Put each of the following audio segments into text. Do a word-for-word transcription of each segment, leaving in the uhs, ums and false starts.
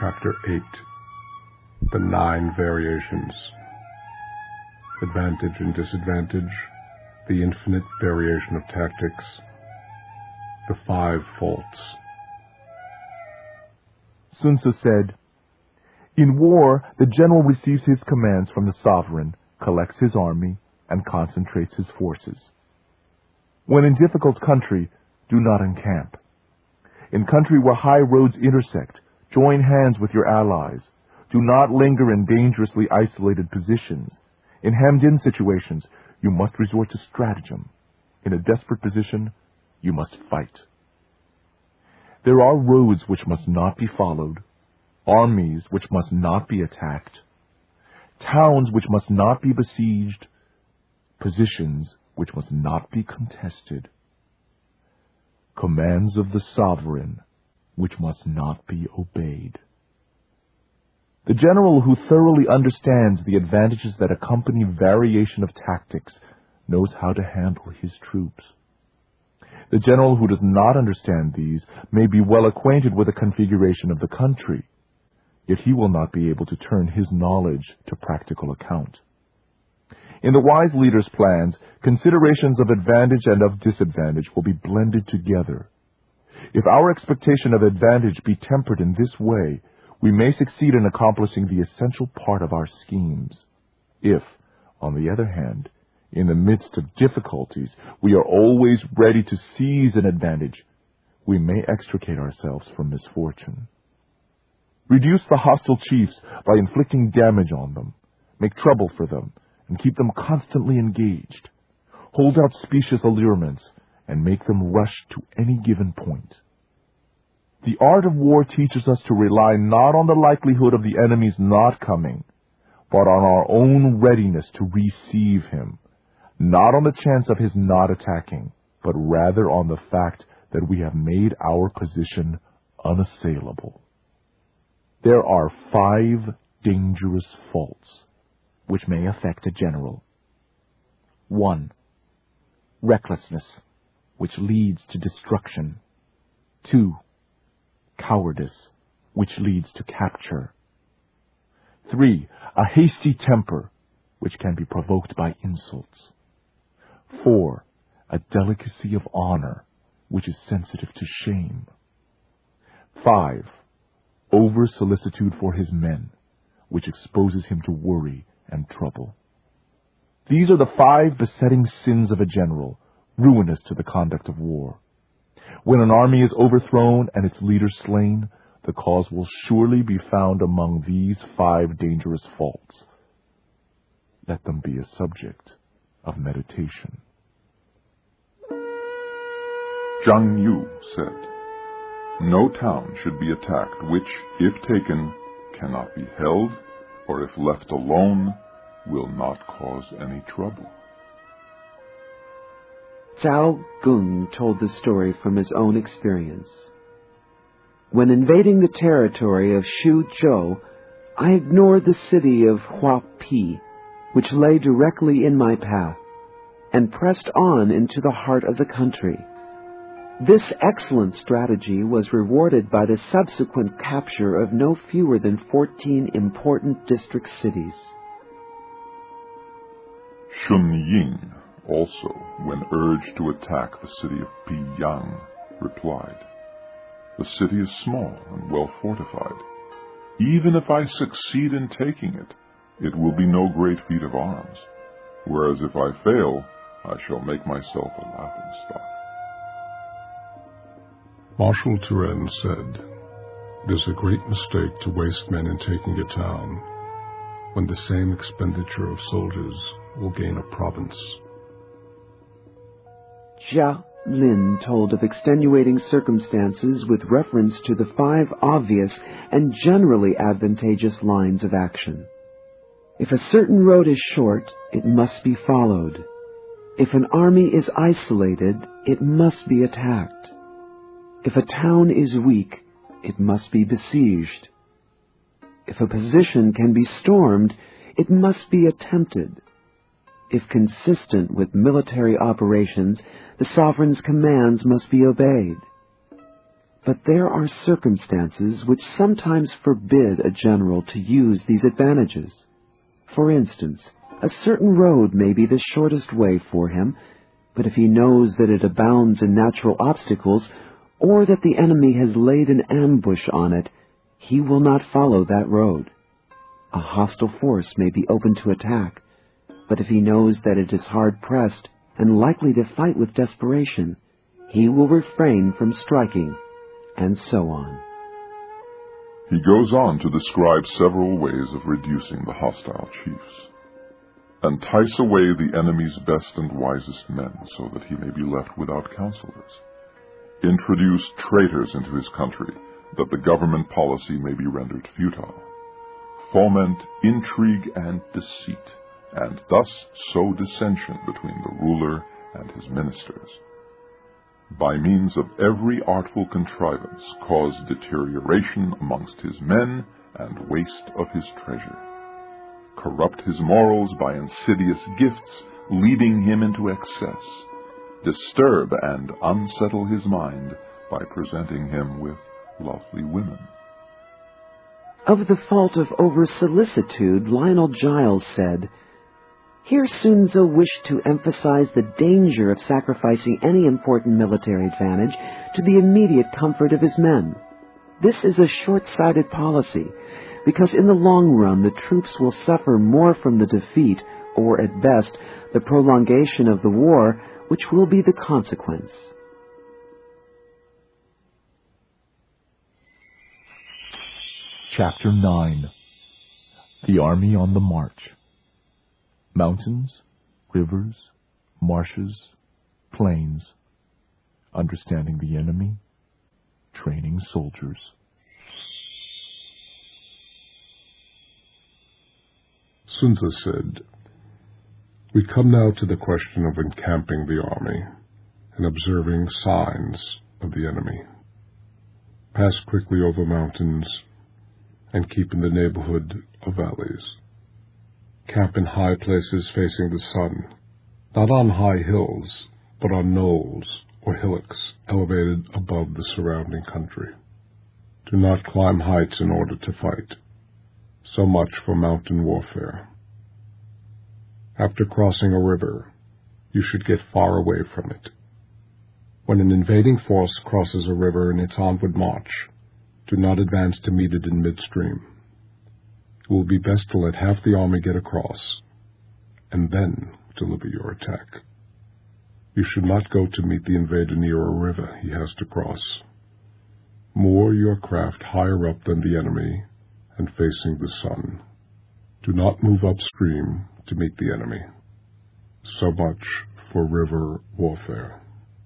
Chapter eight. The Nine Variations. Advantage and Disadvantage. The Infinite Variation of Tactics. The Five Faults. Sun Tzu said, "In war, the general receives his commands from the sovereign, collects his army, and concentrates his forces. When in difficult country, do not encamp. In country where high roads intersect, join hands with your allies. Do not linger in dangerously isolated positions. In hemmed-in situations, you must resort to stratagem. In a desperate position, you must fight. There are roads which must not be followed, armies which must not be attacked, towns which must not be besieged, positions which must not be contested, commands of the sovereign which must not be obeyed." The general who thoroughly understands the advantages that accompany variation of tactics knows how to handle his troops. The general who does not understand these may be well acquainted with the configuration of the country, yet he will not be able to turn his knowledge to practical account. In the wise leader's plans, considerations of advantage and of disadvantage will be blended together. If our expectation of advantage be tempered in this way, we may succeed in accomplishing the essential part of our schemes. If, on the other hand, in the midst of difficulties, we are always ready to seize an advantage, we may extricate ourselves from misfortune. Reduce the hostile chiefs by inflicting damage on them, make trouble for them, and keep them constantly engaged. Hold out specious allurements, and make them rush to any given point. The art of war teaches us to rely not on the likelihood of the enemy's not coming, but on our own readiness to receive him, not on the chance of his not attacking, but rather on the fact that we have made our position unassailable. There are five dangerous faults which may affect a general. One, recklessness, which leads to destruction. Two, cowardice, which leads to capture. Three, a hasty temper, which can be provoked by insults. Four, a delicacy of honor, which is sensitive to shame. Five, over-solicitude for his men, which exposes him to worry and trouble. These are the five besetting sins of a general, ruinous to the conduct of war. When an army is overthrown and its leader slain, the cause will surely be found among these five dangerous faults. Let them be a subject of meditation. Zhang Yu said, "No town should be attacked which, if taken, cannot be held, or if left alone, will not cause any trouble." Zhao Gong told the story from his own experience. When invading the territory of Shu Zhou, I ignored the city of Huapi, which lay directly in my path, and pressed on into the heart of the country. This excellent strategy was rewarded by the subsequent capture of no fewer than fourteen important district cities. Shun Ying also, when urged to attack the city of Piyang, replied, "The city is small and well fortified. Even if I succeed in taking it, it will be no great feat of arms, whereas if I fail, I shall make myself a laughingstock." Marshal Turenne said, "It is a great mistake to waste men in taking a town, when the same expenditure of soldiers will gain a province." Jia Lin told of extenuating circumstances with reference to the five obvious and generally advantageous lines of action. If a certain road is short, it must be followed. If an army is isolated, it must be attacked. If a town is weak, it must be besieged. If a position can be stormed, it must be attempted. If consistent with military operations, the sovereign's commands must be obeyed. But there are circumstances which sometimes forbid a general to use these advantages. For instance, a certain road may be the shortest way for him, but if he knows that it abounds in natural obstacles, or that the enemy has laid an ambush on it, he will not follow that road. A hostile force may be open to attack, but if he knows that it is hard-pressed and likely to fight with desperation, he will refrain from striking, and so on. He goes on to describe several ways of reducing the hostile chiefs. Entice away the enemy's best and wisest men, so that he may be left without counselors. Introduce traitors into his country, that the government policy may be rendered futile. Foment intrigue and deceit, and thus sow dissension between the ruler and his ministers. By means of every artful contrivance cause deterioration amongst his men and waste of his treasure. Corrupt his morals by insidious gifts, leading him into excess. Disturb and unsettle his mind by presenting him with lovely women. Of the fault of over-solicitude, Lionel Giles said, "Here Sun Tzu wished to emphasize the danger of sacrificing any important military advantage to the immediate comfort of his men. This is a short-sighted policy, because in the long run the troops will suffer more from the defeat, or at best, the prolongation of the war, which will be the consequence." Chapter nine. The Army on the March. Mountains, rivers, marshes, plains. Understanding the enemy. Training soldiers. Sun Tzu said, "We come now to the question of encamping the army and observing signs of the enemy. Pass quickly over mountains and keep in the neighborhood of valleys. Camp in high places facing the sun, not on high hills, but on knolls or hillocks elevated above the surrounding country. Do not climb heights in order to fight. So much for mountain warfare. After crossing a river, you should get far away from it. When an invading force crosses a river in its onward march, do not advance to meet it in midstream. It will be best to let half the army get across, and then deliver your attack. You should not go to meet the invader near a river he has to cross. Moor your craft higher up than the enemy and facing the sun. Do not move upstream to meet the enemy. So much for river warfare.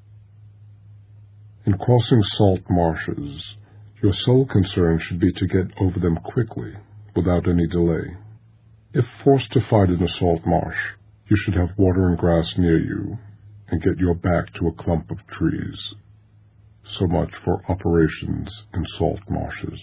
In crossing salt marshes, your sole concern should be to get over them quickly, without any delay. If forced to fight in a salt marsh, you should have water and grass near you, and get your back to a clump of trees. So much for operations in salt marshes.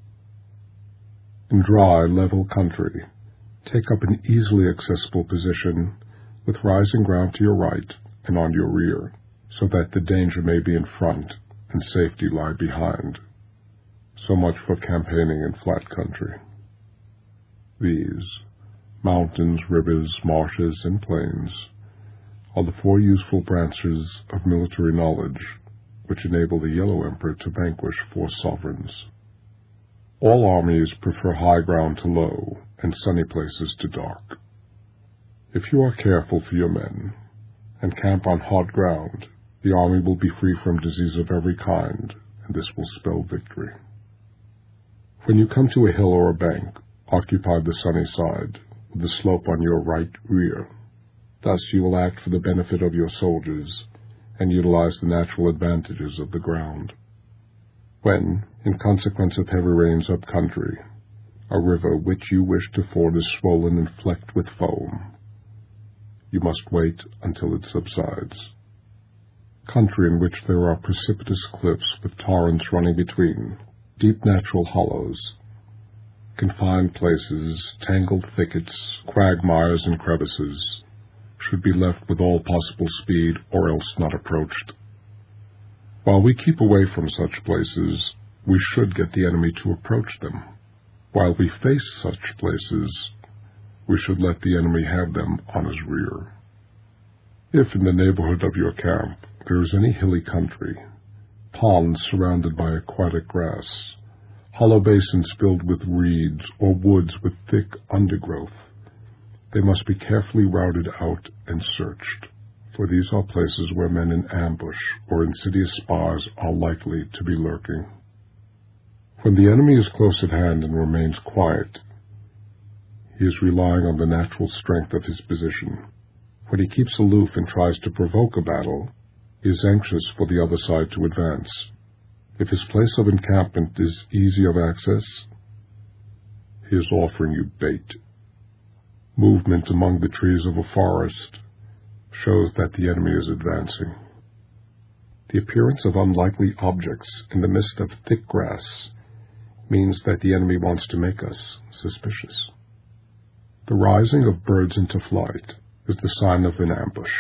In dry, level country, take up an easily accessible position with rising ground to your right and on your rear, so that the danger may be in front and safety lie behind. So much for campaigning in flat country. These, mountains, rivers, marshes, and plains, are the four useful branches of military knowledge which enable the Yellow Emperor to vanquish four sovereigns. All armies prefer high ground to low, and sunny places to dark. If you are careful for your men, and camp on hard ground, the army will be free from disease of every kind, and this will spell victory. When you come to a hill or a bank, occupy the sunny side, with the slope on your right rear. Thus you will act for the benefit of your soldiers, and utilize the natural advantages of the ground. When, in consequence of heavy rains up country, a river which you wish to ford is swollen and flecked with foam, you must wait until it subsides. Country in which there are precipitous cliffs with torrents running between, deep natural hollows, confined places, tangled thickets, quagmires, and crevices, should be left with all possible speed or else not approached. While we keep away from such places, we should get the enemy to approach them. While we face such places, we should let the enemy have them on his rear. If in the neighborhood of your camp there is any hilly country, ponds surrounded by aquatic grass, hollow basins filled with reeds, or woods with thick undergrowth, they must be carefully routed out and searched, for these are places where men in ambush or insidious spies are likely to be lurking. When the enemy is close at hand and remains quiet, he is relying on the natural strength of his position. When he keeps aloof and tries to provoke a battle, he is anxious for the other side to advance. If his place of encampment is easy of access, he is offering you bait. Movement among the trees of a forest shows that the enemy is advancing. The appearance of unlikely objects in the midst of thick grass means that the enemy wants to make us suspicious. The rising of birds into flight is the sign of an ambush.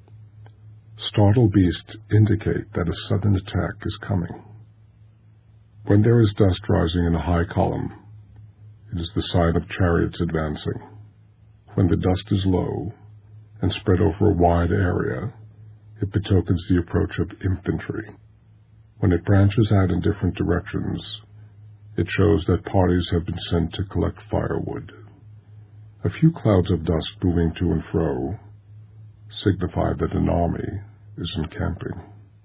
Startled beasts indicate that a sudden attack is coming. When there is dust rising in a high column, it is the sign of chariots advancing. When the dust is low and spread over a wide area, it betokens the approach of infantry. When it branches out in different directions, it shows that parties have been sent to collect firewood. A few clouds of dust moving to and fro signify that an army is encamping.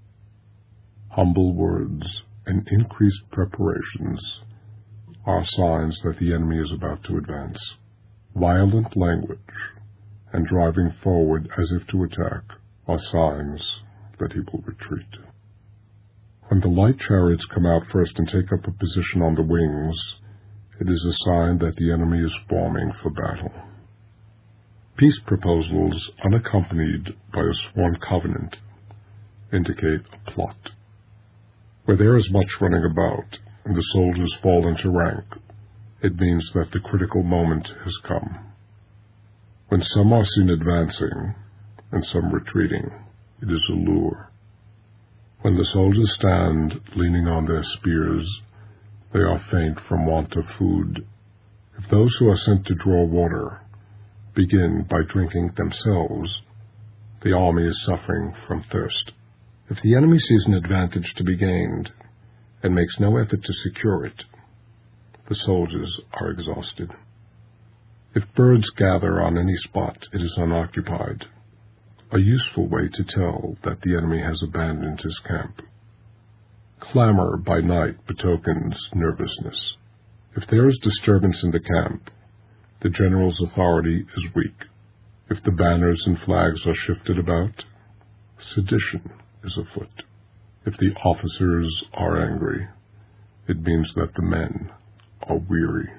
Humble words and increased preparations are signs that the enemy is about to advance. Violent language and driving forward as if to attack are signs that he will retreat. When the light chariots come out first and take up a position on the wings, it is a sign that the enemy is forming for battle. Peace proposals unaccompanied by a sworn covenant indicate a plot. Where there is much running about and the soldiers fall into rank, it means that the critical moment has come. When some are seen advancing and some retreating, it is a lure. When the soldiers stand leaning on their spears, they are faint from want of food. If those who are sent to draw water begin by drinking themselves, the army is suffering from thirst. If the enemy sees an advantage to be gained and makes no effort to secure it, the soldiers are exhausted. If birds gather on any spot it is unoccupied, a useful way to tell that the enemy has abandoned his camp. Clamor by night betokens nervousness. If there is disturbance in the camp, the general's authority is weak. If the banners and flags are shifted about, sedition is afoot. If the officers are angry, it means that the men are weary.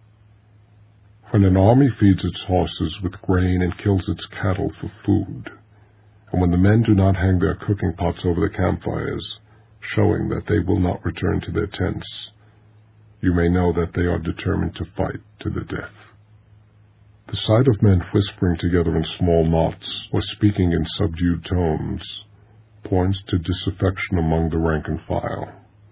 When an army feeds its horses with grain and kills its cattle for food, and when the men do not hang their cooking pots over the campfires, showing that they will not return to their tents, you may know that they are determined to fight to the death. The sight of men whispering together in small knots or speaking in subdued tones points to disaffection among the rank and file.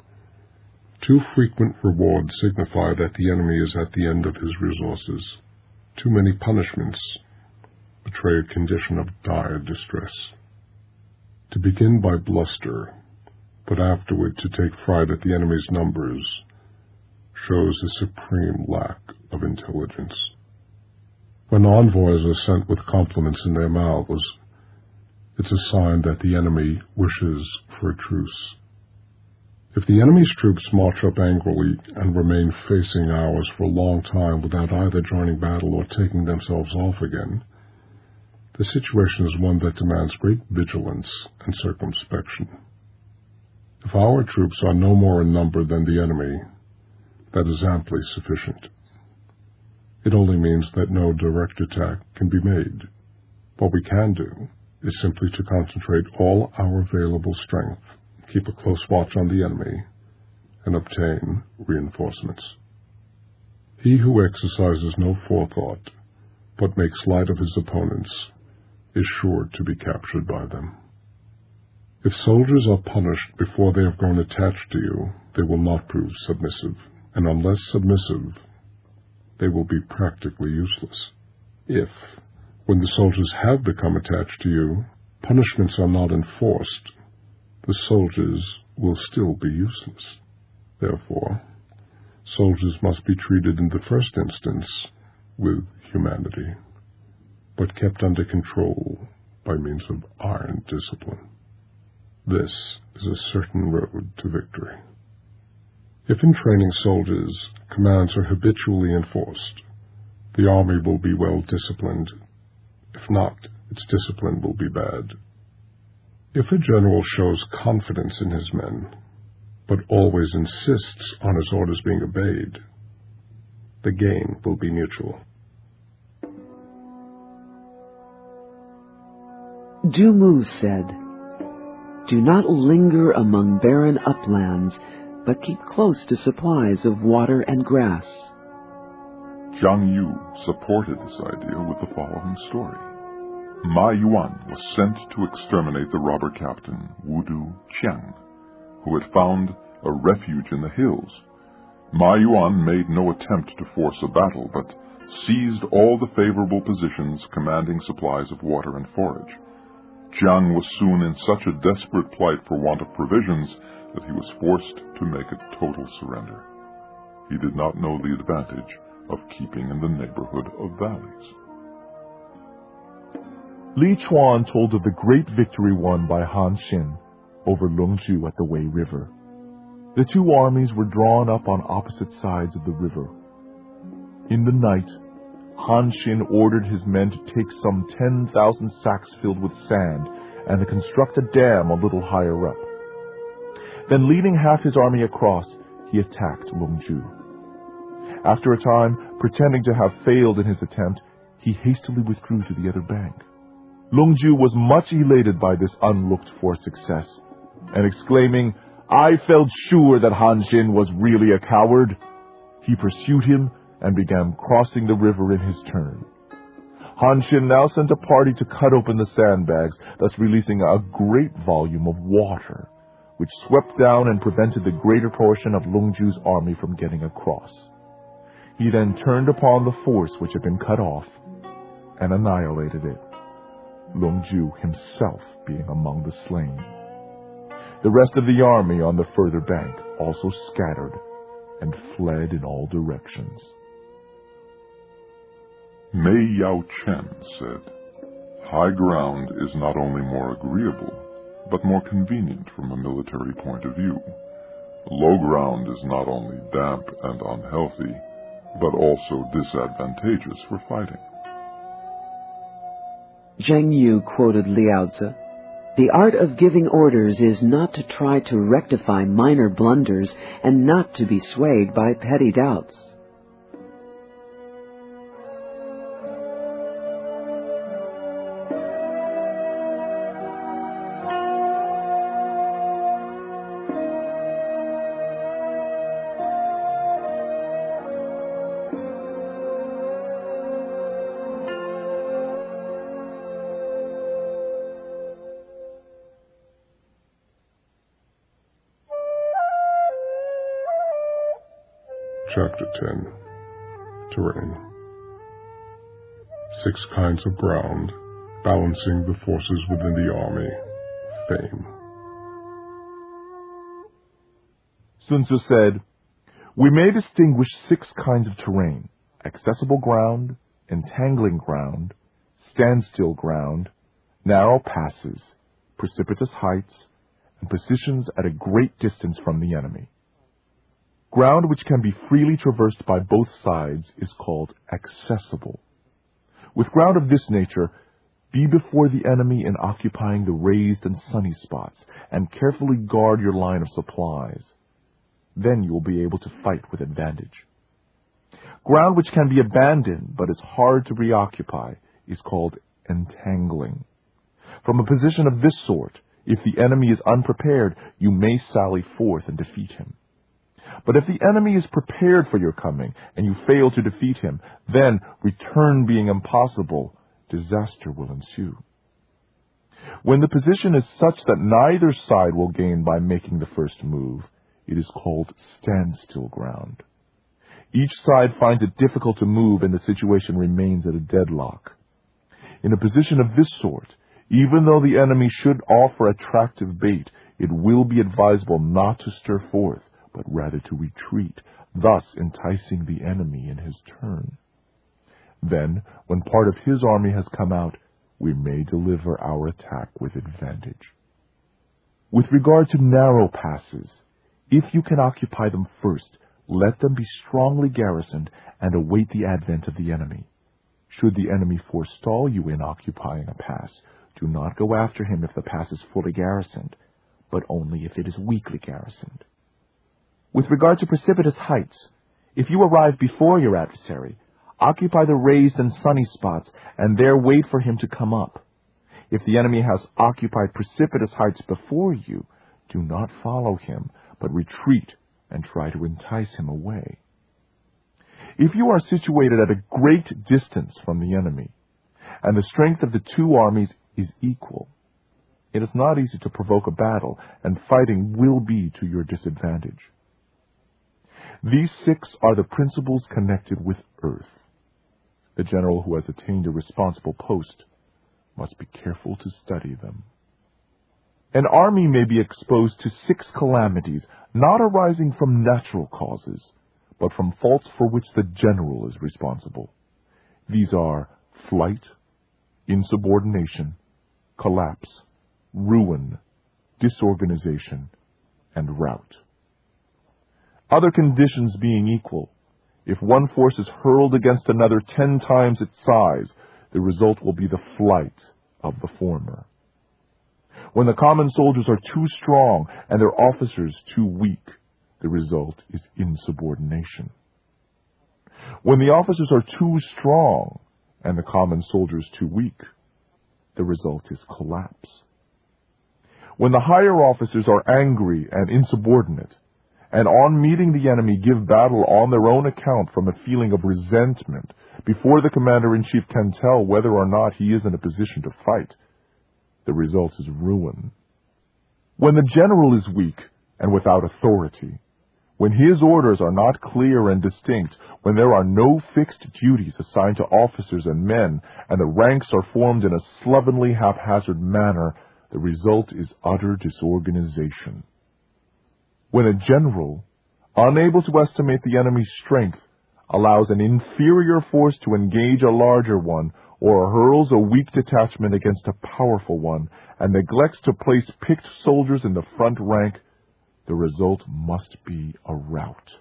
Too frequent rewards signify that the enemy is at the end of his resources. Too many punishments betray a condition of dire distress. To begin by bluster, but afterward to take fright at the enemy's numbers, shows a supreme lack of intelligence. When envoys are sent with compliments in their mouths, it's a sign that the enemy wishes for a truce. If the enemy's troops march up angrily and remain facing ours for a long time without either joining battle or taking themselves off again, the situation is one that demands great vigilance and circumspection. If our troops are no more in number than the enemy, that is amply sufficient. It only means that no direct attack can be made. What we can do is simply to concentrate all our available strength, keep a close watch on the enemy, and obtain reinforcements. He who exercises no forethought, but makes light of his opponents, is sure to be captured by them. If soldiers are punished before they have grown attached to you, they will not prove submissive, and unless submissive, they will be practically useless. If, when the soldiers have become attached to you, punishments are not enforced, the soldiers will still be useless. Therefore, soldiers must be treated in the first instance with humanity, but kept under control by means of iron discipline. This is a certain road to victory. If in training soldiers, commands are habitually enforced, the army will be well disciplined. If not, its discipline will be bad. If a general shows confidence in his men, but always insists on his orders being obeyed, the gain will be mutual. Du Mu said, "Do not linger among barren uplands, but keep close to supplies of water and grass." Zhang Yu supported this idea with the following story. Ma Yuan was sent to exterminate the robber captain Wu Du Qiang, who had found a refuge in the hills. Ma Yuan made no attempt to force a battle, but seized all the favorable positions commanding supplies of water and forage. Jiang was soon in such a desperate plight for want of provisions that he was forced to make a total surrender. He did not know the advantage of keeping in the neighborhood of valleys. Li Chuan told of the great victory won by Han Xin over Longzhu at the Wei River. The two armies were drawn up on opposite sides of the river. In the night, Han Xin ordered his men to take some ten thousand sacks filled with sand and to construct a dam a little higher up. Then, leading half his army across, he attacked Longzhu. After a time, pretending to have failed in his attempt, he hastily withdrew to the other bank. Longzhu was much elated by this unlooked-for success, and exclaiming, "I felt sure that Han Xin was really a coward," he pursued him and began crossing the river in his turn. Han Xin now sent a party to cut open the sandbags, thus releasing a great volume of water, which swept down and prevented the greater portion of Longzhu's army from getting across. He then turned upon the force which had been cut off and annihilated it, Longzhu himself being among the slain. The rest of the army on the further bank also scattered and fled in all directions. Mei Yao Chen said, "High ground is not only more agreeable, but more convenient from a military point of view. Low ground is not only damp and unhealthy, but also disadvantageous for fighting." Zhang Yu quoted Liao Tzu, "The art of giving orders is not to try to rectify minor blunders and not to be swayed by petty doubts." Chapter ten. Terrain. Six kinds of ground, balancing the forces within the army. Fame. Sun Tzu said, "We may distinguish six kinds of terrain: accessible ground, entangling ground, standstill ground, narrow passes, precipitous heights, and positions at a great distance from the enemy. Ground which can be freely traversed by both sides is called accessible. With ground of this nature, be before the enemy in occupying the raised and sunny spots, and carefully guard your line of supplies. Then you will be able to fight with advantage. Ground which can be abandoned but is hard to reoccupy is called entangling. From a position of this sort, if the enemy is unprepared, you may sally forth and defeat him. But if the enemy is prepared for your coming, and you fail to defeat him, then, return being impossible, disaster will ensue. When the position is such that neither side will gain by making the first move, it is called standstill ground. Each side finds it difficult to move and the situation remains at a deadlock. In a position of this sort, even though the enemy should offer attractive bait, it will be advisable not to stir forth, but rather to retreat, thus enticing the enemy in his turn. Then, when part of his army has come out, we may deliver our attack with advantage. With regard to narrow passes, if you can occupy them first, let them be strongly garrisoned and await the advent of the enemy. Should the enemy forestall you in occupying a pass, do not go after him if the pass is fully garrisoned, but only if it is weakly garrisoned. With regard to precipitous heights, if you arrive before your adversary, occupy the raised and sunny spots, and there wait for him to come up. If the enemy has occupied precipitous heights before you, do not follow him, but retreat and try to entice him away. If you are situated at a great distance from the enemy, and the strength of the two armies is equal, it is not easy to provoke a battle, and fighting will be to your disadvantage. These six are the principles connected with earth. The general who has attained a responsible post must be careful to study them. An army may be exposed to six calamities, not arising from natural causes, but from faults for which the general is responsible. These are flight, insubordination, collapse, ruin, disorganization, and rout. Other conditions being equal, if one force is hurled against another ten times its size, the result will be the flight of the former. When the common soldiers are too strong and their officers too weak, the result is insubordination. When the officers are too strong and the common soldiers too weak, the result is collapse. When the higher officers are angry and insubordinate, and on meeting the enemy give battle on their own account from a feeling of resentment, before the commander-in-chief can tell whether or not he is in a position to fight, the result is ruin. When the general is weak and without authority, when his orders are not clear and distinct, when there are no fixed duties assigned to officers and men, and the ranks are formed in a slovenly, haphazard manner, the result is utter disorganization. When a general, unable to estimate the enemy's strength, allows an inferior force to engage a larger one, or hurls a weak detachment against a powerful one, and neglects to place picked soldiers in the front rank, the result must be a rout.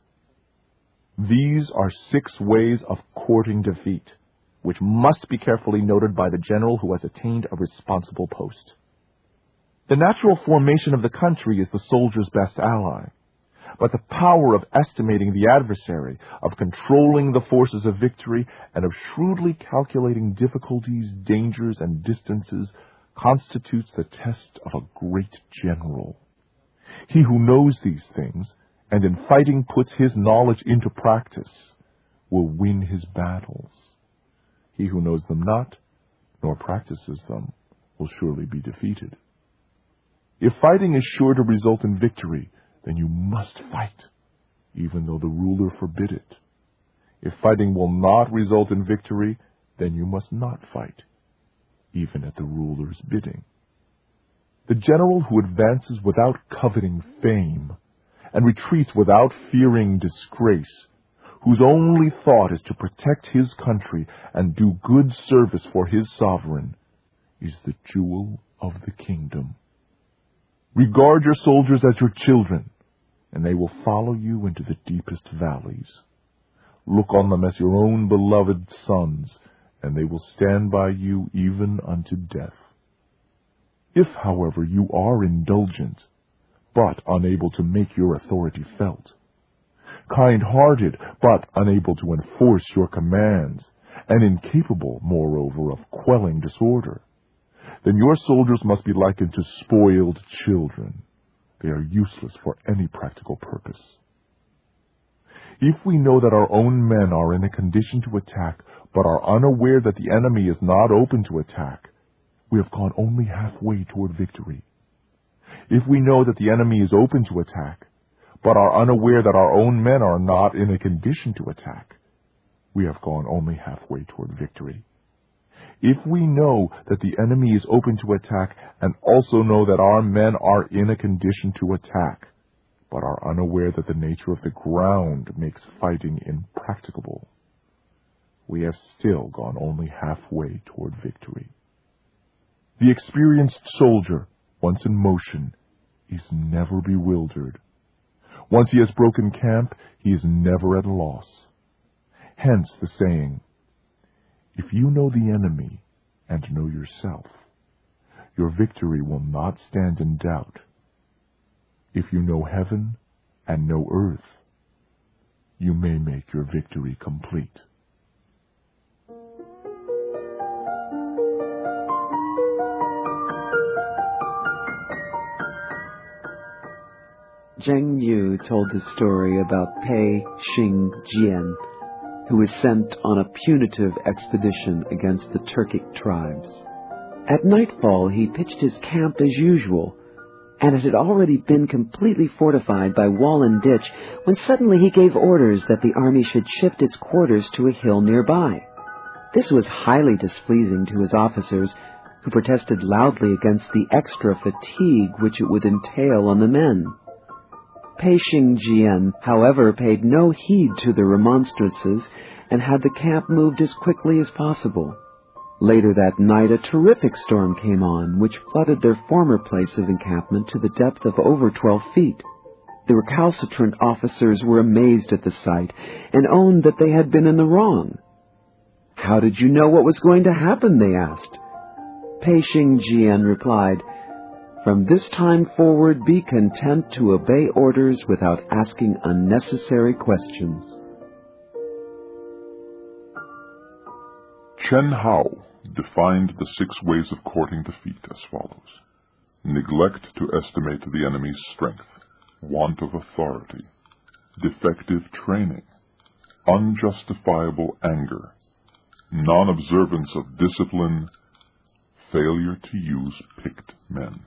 These are six ways of courting defeat, which must be carefully noted by the general who has attained a responsible post. The natural formation of the country is the soldier's best ally, but the power of estimating the adversary, of controlling the forces of victory, and of shrewdly calculating difficulties, dangers, and distances constitutes the test of a great general. He who knows these things, and in fighting puts his knowledge into practice, will win his battles. He who knows them not, nor practices them, will surely be defeated. If fighting is sure to result in victory, then you must fight, even though the ruler forbid it. If fighting will not result in victory, then you must not fight, even at the ruler's bidding. The general who advances without coveting fame, and retreats without fearing disgrace, whose only thought is to protect his country and do good service for his sovereign, is the jewel of the kingdom. Regard your soldiers as your children, and they will follow you into the deepest valleys. Look on them as your own beloved sons, and they will stand by you even unto death. If, however, you are indulgent, but unable to make your authority felt, kind-hearted, but unable to enforce your commands, and incapable, moreover, of quelling disorder, then your soldiers must be likened to spoiled children. They are useless for any practical purpose. If we know that our own men are in a condition to attack, but are unaware that the enemy is not open to attack, we have gone only halfway toward victory. If we know that the enemy is open to attack, but are unaware that our own men are not in a condition to attack, we have gone only halfway toward victory. If we know that the enemy is open to attack and also know that our men are in a condition to attack, but are unaware that the nature of the ground makes fighting impracticable, we have still gone only halfway toward victory. The experienced soldier, once in motion, is never bewildered. Once he has broken camp, he is never at a loss. Hence the saying, if you know the enemy and know yourself, your victory will not stand in doubt. If you know heaven and know earth, you may make your victory complete. Zheng Mu told the story about Pei Xing Jian, who was sent on a punitive expedition against the Turkic tribes. At nightfall, he pitched his camp as usual, and it had already been completely fortified by wall and ditch when suddenly he gave orders that the army should shift its quarters to a hill nearby. This was highly displeasing to his officers, who protested loudly against the extra fatigue which it would entail on the men. Pei Xing Jian, however, paid no heed to the remonstrances and had the camp moved as quickly as possible. Later that night, a terrific storm came on, which flooded their former place of encampment to the depth of over twelve feet. The recalcitrant officers were amazed at the sight and owned that they had been in the wrong. "How did you know what was going to happen?" they asked. Pei Xing Jian replied, "From this time forward, be content to obey orders without asking unnecessary questions." Chen Hao defined the six ways of courting defeat as follows: neglect to estimate the enemy's strength, want of authority, defective training, unjustifiable anger, non-observance of discipline, failure to use picked men.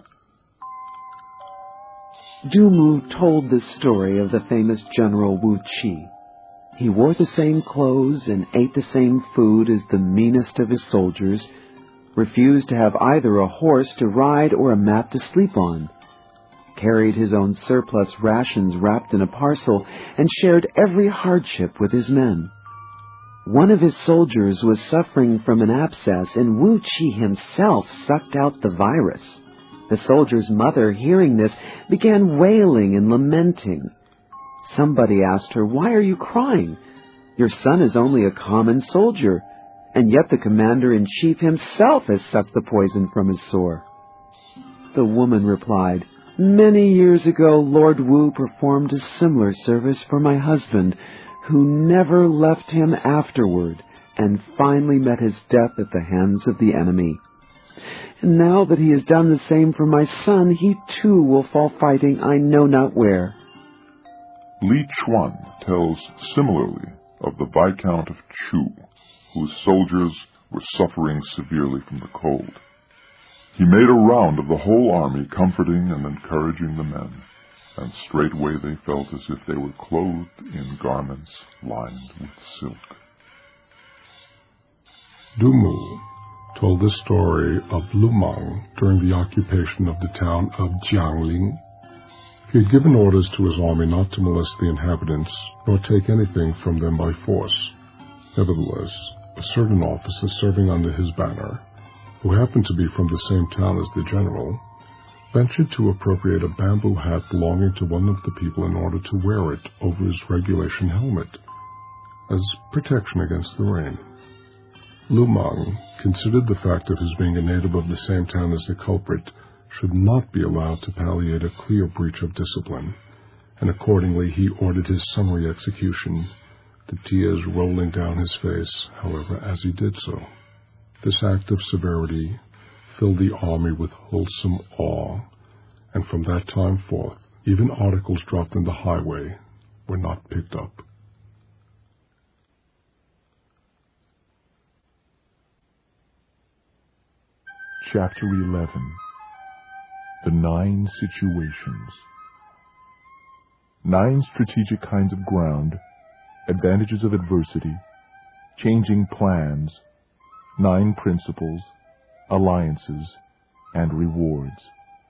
Du Mu told this story of the famous General Wu Qi. He wore the same clothes and ate the same food as the meanest of his soldiers, refused to have either a horse to ride or a mat to sleep on, carried his own surplus rations wrapped in a parcel, and shared every hardship with his men. One of his soldiers was suffering from an abscess, and Wu Qi himself sucked out the virus. The soldier's mother, hearing this, began wailing and lamenting. Somebody asked her, "Why are you crying? Your son is only a common soldier, and yet the commander-in-chief himself has sucked the poison from his sore." The woman replied, "Many years ago, Lord Wu performed a similar service for my husband, who never left him afterward, and finally met his death at the hands of the enemy. And now that he has done the same for my son, he too will fall fighting I know not where." Li Chuan tells similarly of the Viscount of Chu, whose soldiers were suffering severely from the cold. He made a round of the whole army, comforting and encouraging the men, and straightway they felt as if they were clothed in garments lined with silk. Du Mu told the story of Lu Meng during the occupation of the town of Jiangling. He had given orders to his army not to molest the inhabitants, nor take anything from them by force. Nevertheless, a certain officer serving under his banner, who happened to be from the same town as the general, ventured to appropriate a bamboo hat belonging to one of the people in order to wear it over his regulation helmet, as protection against the rain. Lu Meng considered the fact of his being a native of the same town as the culprit should not be allowed to palliate a clear breach of discipline, and accordingly he ordered his summary execution, the tears rolling down his face, however, as he did so. This act of severity filled the army with wholesome awe, and from that time forth, even articles dropped in the highway were not picked up. Chapter eleven. The Nine Situations. Nine strategic kinds of ground, advantages of adversity, changing plans, nine principles, alliances, and rewards.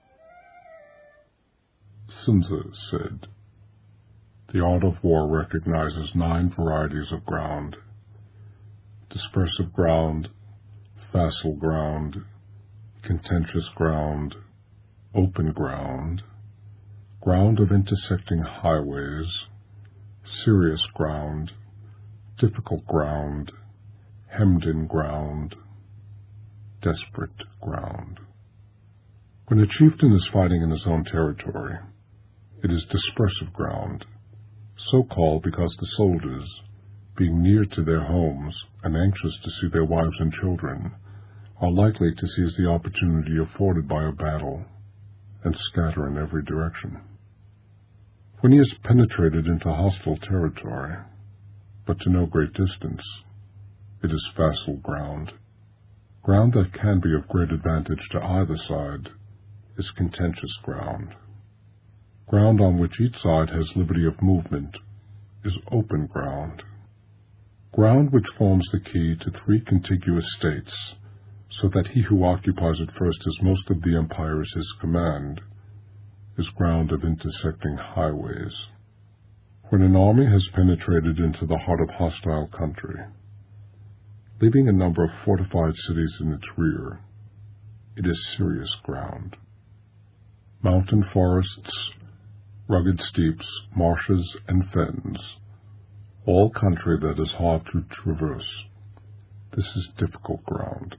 Sun Tzu said, "The art of war recognizes nine varieties of ground: dispersive ground, facile ground, contentious ground, open ground, ground of intersecting highways, serious ground, difficult ground, hemmed-in ground, desperate ground." When a chieftain is fighting in his own territory, it is dispersive ground, so called because the soldiers, being near to their homes and anxious to see their wives and children, are likely to seize the opportunity afforded by a battle and scatter in every direction. When he has penetrated into hostile territory, but to no great distance, it is facile ground. Ground that can be of great advantage to either side is contentious ground. Ground on which each side has liberty of movement is open ground. Ground which forms the key to three contiguous states, so that he who occupies it first has most of the empire at his command, is ground of intersecting highways. When an army has penetrated into the heart of hostile country, leaving a number of fortified cities in its rear, it is serious ground. Mountain forests, rugged steeps, marshes, and fens, all country that is hard to traverse, this is difficult ground.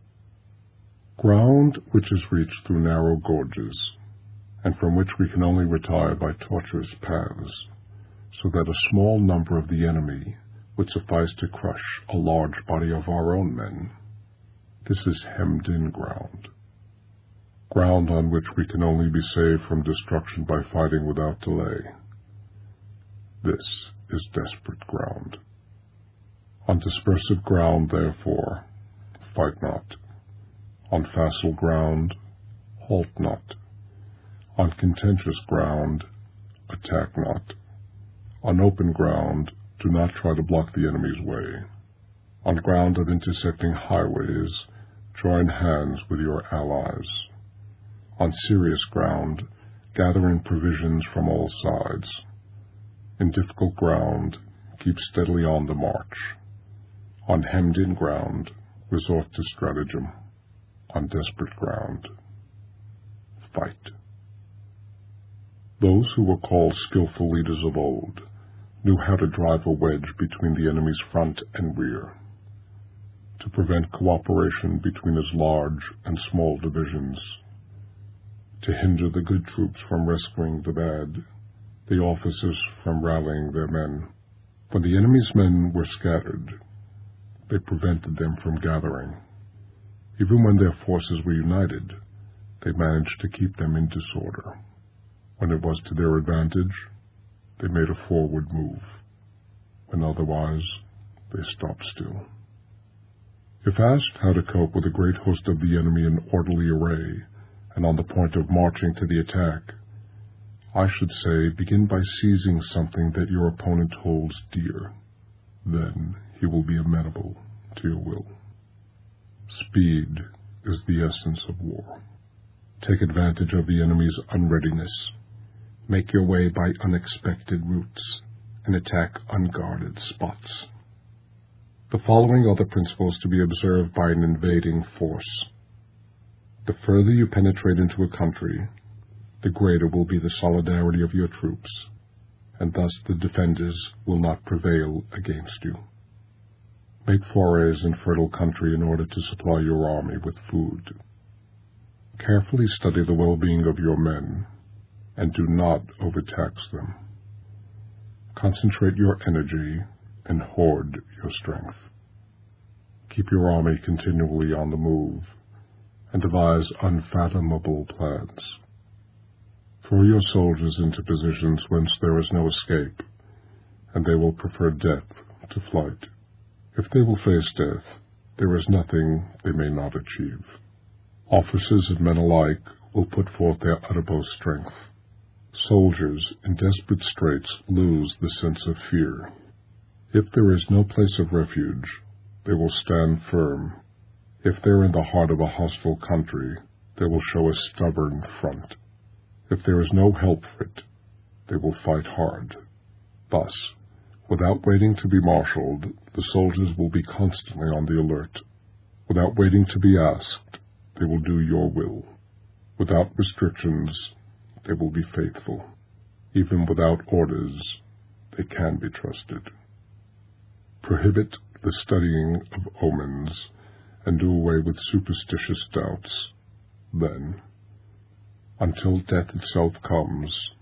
Ground which is reached through narrow gorges, and from which we can only retire by tortuous paths, so that a small number of the enemy would suffice to crush a large body of our own men. This is hemmed-in ground. Ground on which we can only be saved from destruction by fighting without delay. This is desperate ground. On dispersive ground, therefore, fight not. On facile ground, halt not. On contentious ground, attack not. On open ground, do not try to block the enemy's way. On ground of intersecting highways, join hands with your allies. On serious ground, gather in provisions from all sides. In difficult ground, keep steadily on the march. On hemmed-in ground, resort to stratagem. On desperate ground, fight. Those who were called skillful leaders of old knew how to drive a wedge between the enemy's front and rear. To prevent cooperation between his large and small divisions, to hinder the good troops from rescuing the bad, the officers from rallying their men. When the enemy's men were scattered, they prevented them from gathering. Even when their forces were united, they managed to keep them in disorder. When it was to their advantage, they made a forward move. When otherwise, they stopped still. If asked how to cope with a great host of the enemy in orderly array and on the point of marching to the attack, I should say begin by seizing something that your opponent holds dear. Then he will be amenable to your will. Speed is the essence of war. Take advantage of the enemy's unreadiness. Make your way by unexpected routes and attack unguarded spots. The following are the principles to be observed by an invading force. The further you penetrate into a country, the greater will be the solidarity of your troops, and thus the defenders will not prevail against you. Make forays in fertile country in order to supply your army with food. Carefully study the well-being of your men, and do not overtax them. Concentrate your energy and hoard your strength. Keep your army continually on the move, and devise unfathomable plans. Throw your soldiers into positions whence there is no escape, and they will prefer death to flight. If they will face death, there is nothing they may not achieve. Officers and men alike will put forth their uttermost strength. Soldiers in desperate straits lose the sense of fear. If there is no place of refuge, they will stand firm. If they are in the heart of a hostile country, they will show a stubborn front. If there is no help for it, they will fight hard. Thus, without waiting to be marshaled, the soldiers will be constantly on the alert. Without waiting to be asked, they will do your will. Without restrictions, they will be faithful. Even without orders, they can be trusted. Prohibit the studying of omens, and do away with superstitious doubts. Then, until death itself comes,